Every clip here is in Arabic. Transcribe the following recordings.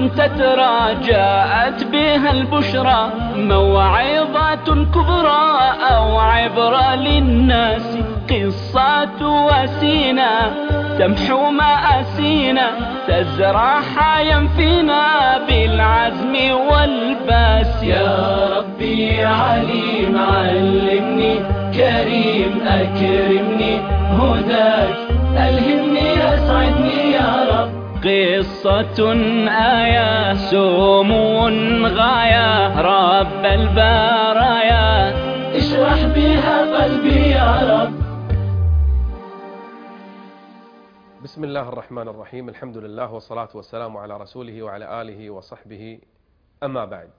تترى جاءت بها البشرى، موعظة كبرى أو عبرة للناس، قصة وسينا تمحو مآسينا، تزرع حيا فينا بالعزم والباس. يا ربي يا عليم علمني، كريم أكرمني، هداك ألهمني أسعدني يا رب. قصة آية سمو غاية، رب البرايا اشرح بها قلبي يا رب. بسم الله الرحمن الرحيم، الحمد لله والصلاة والسلام على رسوله وعلى آله وصحبه. أما بعد،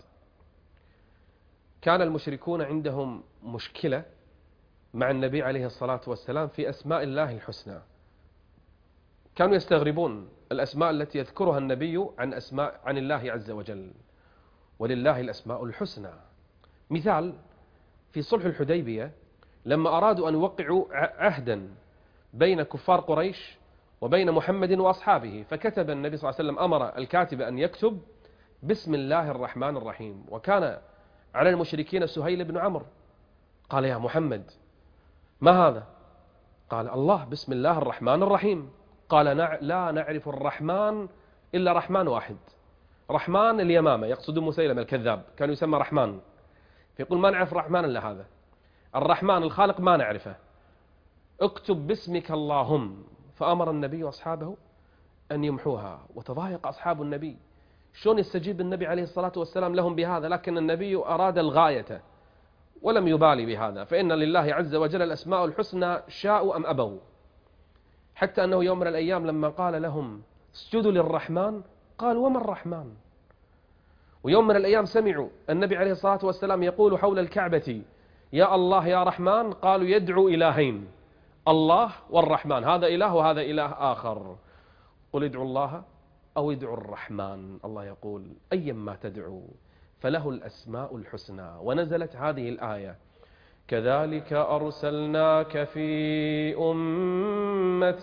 كان المشركون عندهم مشكلة مع النبي عليه الصلاة والسلام في أسماء الله الحسنى. كانوا يستغربون الأسماء التي يذكرها النبي عن الله عز وجل، ولله الأسماء الحسنى. مثال في صلح الحديبية، لما أرادوا أن يوقعوا عهدا بين كفار قريش وبين محمد وأصحابه، فكتب النبي صلى الله عليه وسلم، أمر الكاتب أن يكتب بسم الله الرحمن الرحيم. وكان على المشركين سهيل بن عمرو، قال يا محمد ما هذا؟ قال الله بسم الله الرحمن الرحيم. قال لا نعرف الرحمن إلا رحمن واحد، رحمن اليمامة، يقصد مسيلمة الكذاب، كان يسمى رحمن، فيقول ما نعرف رحمن إلا هذا، الرحمن الخالق ما نعرفه، اكتب باسمك اللهم. فأمر النبي وأصحابه أن يمحوها، وتضايق أصحاب النبي، شلون يستجيب النبي عليه الصلاة والسلام لهم بهذا؟ لكن النبي أراد الغاية ولم يبالي بهذا، فإن لله عز وجل الأسماء الحسنى شاءوا أم أبوا. حتى أنه يوم من الأيام لما قال لهم اسجدوا للرحمن، قال وما الرحمن؟ ويوم من الأيام سمعوا النبي عليه الصلاة والسلام يقول حول الكعبة يا الله يا رحمن، قالوا يدعو إلهين، الله والرحمن، هذا إله وهذا إله آخر. قل ادعوا الله أو ادعوا الرحمن، الله يقول أيما تدعو فله الأسماء الحسنى. ونزلت هذه الآية كذلك أرسلناك في أمة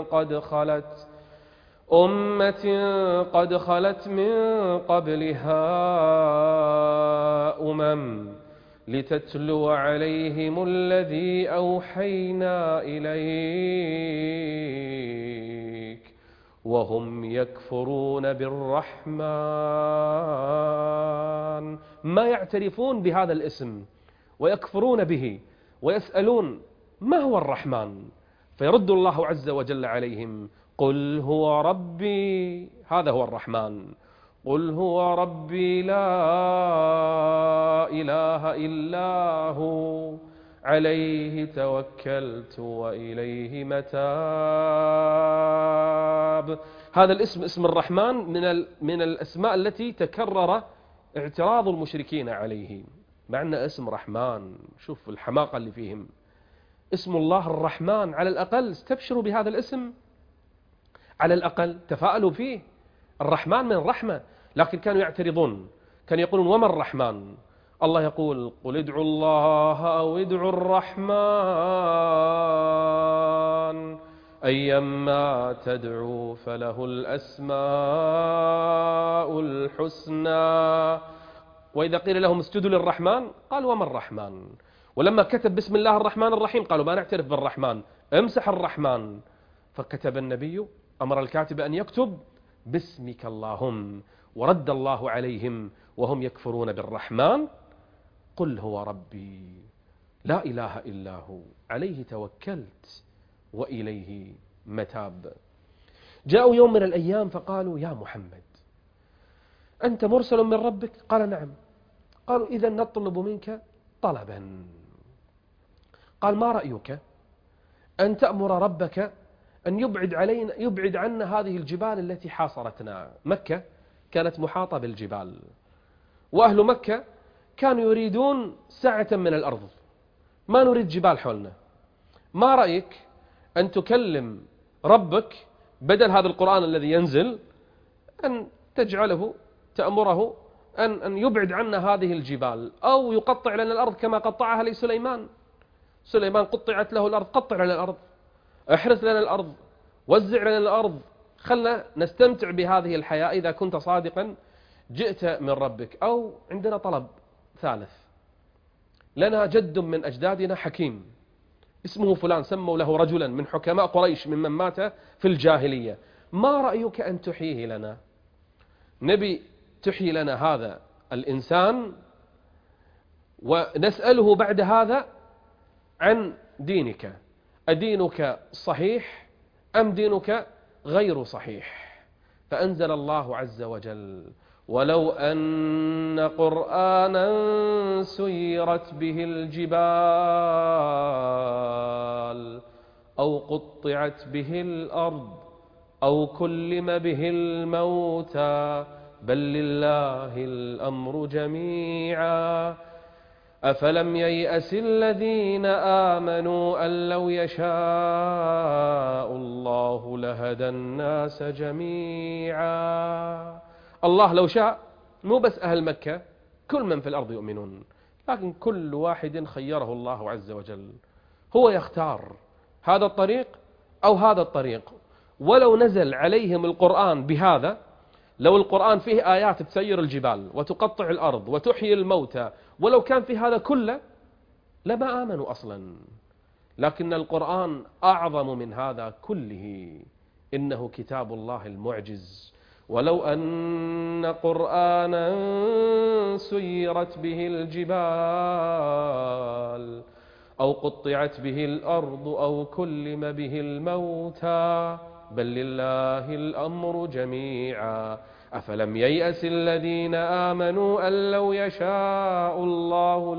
قد خلت من قبلها لتتلو عليهم الذي أوحينا إليك وهم يكفرون بالرحمن. ما يعترفون بهذا الاسم ويكفرون به ويسألون ما هو الرحمن؟ فيرد الله عز وجل عليهم قل هو ربي، هذا هو الرحمن، قل هو ربي لا إله إلا هو عليه توكلت وإليه متاب. هذا الاسم، اسم الرحمن، من الأسماء التي تكرر اعتراض المشركين عليه، مع أن اسم رحمن، شوف الحماقة اللي فيهم، اسم الله الرحمن، على الأقل استبشروا بهذا الاسم، على الأقل تفاءلوا فيه، الرحمن من الرحمة. لكن كانوا يعترضون، كانوا يقولون وما الرحمن؟ الله يقول قل ادعوا الله أو ادعوا الرحمن أيما تدعوا فله الأسماء الحسنى. وإذا قيل لهم اسجدوا للرحمن قالوا وما الرحمن؟ ولما كتب بسم الله الرحمن الرحيم قالوا ما نعترف بالرحمن، امسح الرحمن. فكتب النبي، أمر الكاتب أن يكتب باسمك اللهم، ورد الله عليهم وهم يكفرون بالرحمن قل هو ربي لا إله إلا هو عليه توكلت وإليه متاب. جاءوا يوم من الأيام فقالوا يا محمد أنت مرسل من ربك؟ قال نعم. قالوا إذا نطلب منك طلبا. قال ما رأيك أن تأمر ربك أن يبعد عنا هذه الجبال التي حاصرتنا؟ مكة كانت محاطة بالجبال، وأهل مكة كانوا يريدون سعة من الأرض، ما نريد جبال حولنا. ما رأيك أن تكلم ربك بدل هذا القرآن الذي ينزل، أن تجعله، تأمره أن يبعد عنا هذه الجبال، أو يقطع لنا الأرض كما قطعها لسليمان. سليمان قطعت له الأرض، قطع لنا الأرض، احرث لنا الأرض، وزع لنا الأرض، خلنا نستمتع بهذه الحياة. إذا كنت صادقا جئت من ربك. أو عندنا طلب ثالث، لنا جد من أجدادنا حكيم اسمه فلان، سموا له رجلا من حكماء قريش ممن مات في الجاهلية، ما رأيك أن تحييه لنا؟ نبي تحيي لنا هذا الإنسان، ونسأله بعد هذا عن دينك، أدينك صحيح أم دينك غير صحيح؟ فأنزل الله عز وجل: ولو أن قرآنا سيرت به الجبال أو قطعت به الأرض أو كلم به الموتى بل لله الأمر جميعا أفلم ييأس الذين آمنوا أن لو يشاء الله لهدى الناس جميعا. الله لو شاء مو بس أهل مكة، كل من في الأرض يؤمنون، لكن كل واحد خيره الله عز وجل، هو يختار هذا الطريق أو هذا الطريق. ولو نزل عليهم القرآن بهذا، لو القرآن فيه آيات تسير الجبال وتقطع الأرض وتحيي الموتى، ولو كان في هذا كله لما آمنوا أصلا. لكن القرآن أعظم من هذا كله، إنه كتاب الله المعجز. ولو أن قرآنا سيرت به الجبال أو قطعت به الأرض أو كلم به الموتى بل لله الأمر جميعا أفلم ييأس الذين آمنوا أن لو يشاء الله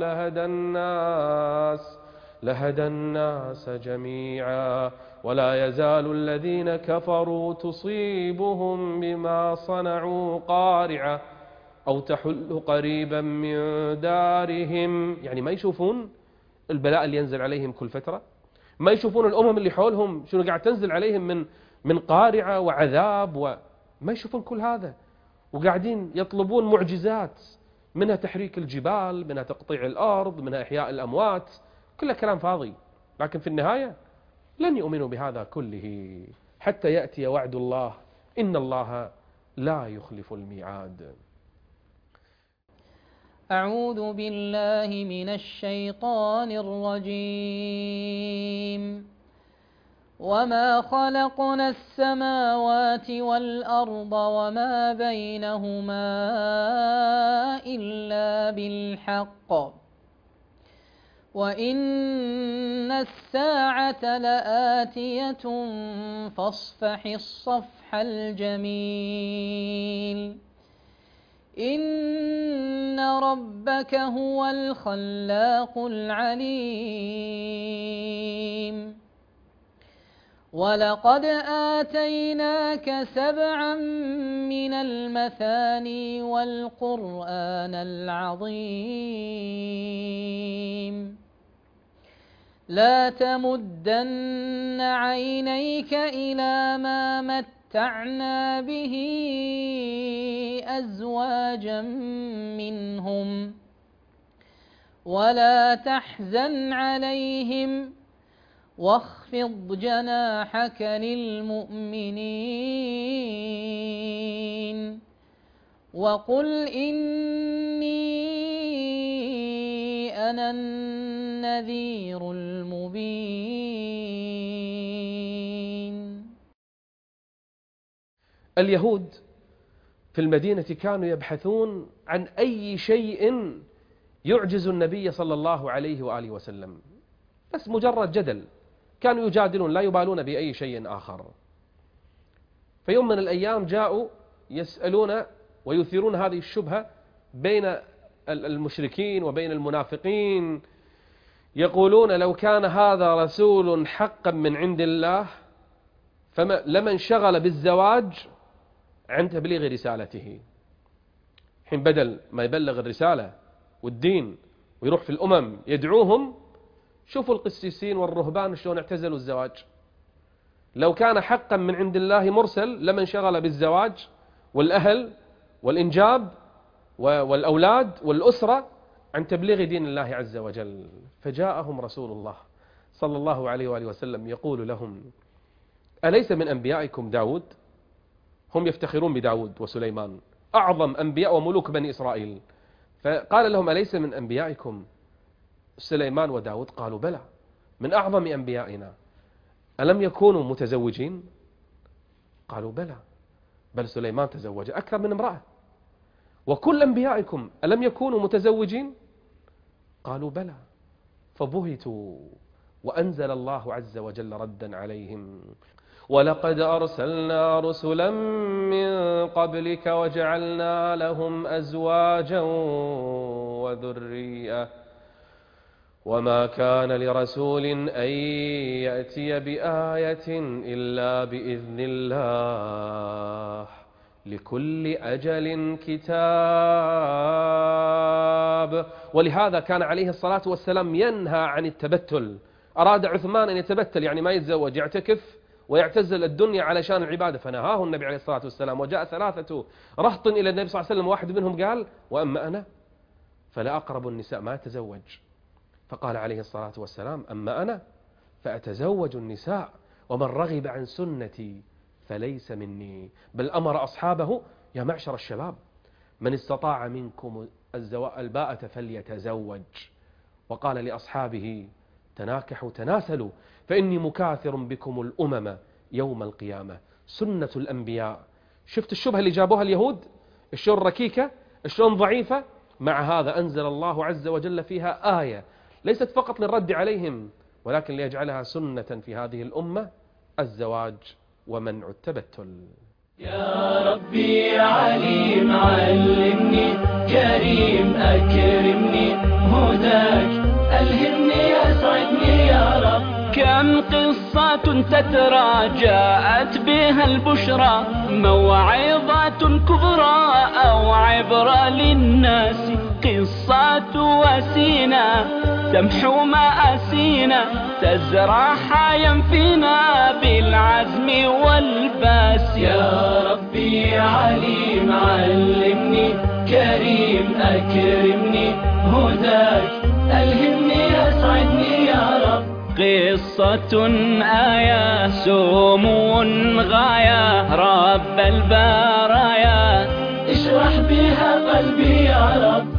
لهدى الناس جميعا ولا يزال الذين كفروا تصيبهم بما صنعوا قارعة أو تحل قريبا من دارهم. يعني ما يشوفون البلاء اللي ينزل عليهم كل فترة؟ ما يشوفون الأمم اللي حولهم شنو قاعد تنزل عليهم من قارعة وعذاب؟ وما يشوفون كل هذا، وقاعدين يطلبون معجزات، منها تحريك الجبال، منها تقطيع الأرض، منها إحياء الأموات، كله كلام فاضي. لكن في النهاية لن يؤمنوا بهذا كله حتى يأتي وعد الله، إن الله لا يخلف الميعاد. أعوذ بالله من الشيطان الرجيم. وما خلقنا السماوات والأرض وما بينهما إلا بالحق وإن الساعة لآتية فاصفح الصفح الجميل إن ربك هو الخلاق العليم ولقد آتيناك 7 من المثاني والقرآن العظيم لا تمدن عينيك إلى ما متعنا به أزواجا منهم ولا تحزن عليهم واخفض جناحك للمؤمنين وقل إني أنا النذير المبين. اليهود في المدينة كانوا يبحثون عن أي شيء يعجز النبي صلى الله عليه وآله وسلم، بس مجرد جدل، كانوا يجادلون لا يبالون بأي شيء آخر. في يوم من الأيام جاءوا يسألون ويثيرون هذه الشبهة بين المشركين وبين المنافقين، يقولون لو كان هذا رسول حقا من عند الله لما انشغل بالزواج عن تبليغ رسالته. حين بدل ما يبلغ الرسالة والدين ويروح في الأمم يدعوهم، شوفوا القسيسين والرهبان شلون اعتزلوا الزواج. لو كان حقا من عند الله مرسل لما انشغل بالزواج والأهل والإنجاب والأولاد والأسرة عن تبليغ دين الله عز وجل. فجاءهم رسول الله صلى الله عليه وآله وسلم يقول لهم: أليس من أنبيائكم داود؟ هم يفتخرون بداود وسليمان أعظم أنبياء وملوك بني إسرائيل، فقال لهم أليس من أنبيائكم سليمان وداود؟ قالوا بلى من أعظم أنبيائنا. ألم يكونوا متزوجين؟ قالوا بلى، بل سليمان تزوج أكثر من امرأة. وكل أنبيائكم ألم يكونوا متزوجين؟ قالوا بلى، فبهتوا. وأنزل الله عز وجل ردا عليهم: ولقد أرسلنا رسلا من قبلك وجعلنا لهم أزواجا وذرية وما كان لرسول أن يأتي بآية إلا بإذن الله لكل أجل كتاب. ولهذا كان عليه الصلاة والسلام ينهى عن التبتل. أراد عثمان أن يتبتل، يعني ما يتزوج، يعتكف ويعتزل الدنيا علشان العبادة، فنهاه النبي عليه الصلاة والسلام. وجاء 3 رهط إلى النبي صلى الله عليه وسلم، واحد منهم قال: وأما أنا فلا أقرب النساء، ما أتزوج. فقال عليه الصلاة والسلام: أما أنا فأتزوج النساء، ومن رغب عن سنتي فليس مني. بل أمر أصحابه: يا معشر الشباب، من استطاع منكم الباءة فليتزوج. وقال لأصحابه: تناكحوا تناسلوا فإني مكاثر بكم الأمم يوم القيامة. سنة الأنبياء. شفت الشبهة اللي جابوها اليهود؟ الشون ركيكة، الشون ضعيفة. مع هذا أنزل الله عز وجل فيها آية ليست فقط للرد عليهم، ولكن ليجعلها سنة في هذه الأمة: الزواج ومنع التبتل. يا ربي يا عليم علمني، كريم أكرمني، هداك ألهمني أسعدني يا رب. كم قصة تترى جاءت بها البشرى، موعظة كبرى أو عبرة للناس. قصة وسينا تمحو مآسينا، تزرع حيا فينا بالعزم والباس. يا ربي يا عليم علمني، كريم أكرمني، هداك ألهمني أسعدني يا رب. قصة آية سمو غاية، رب البرايا اشرح بها قلبي يا رب.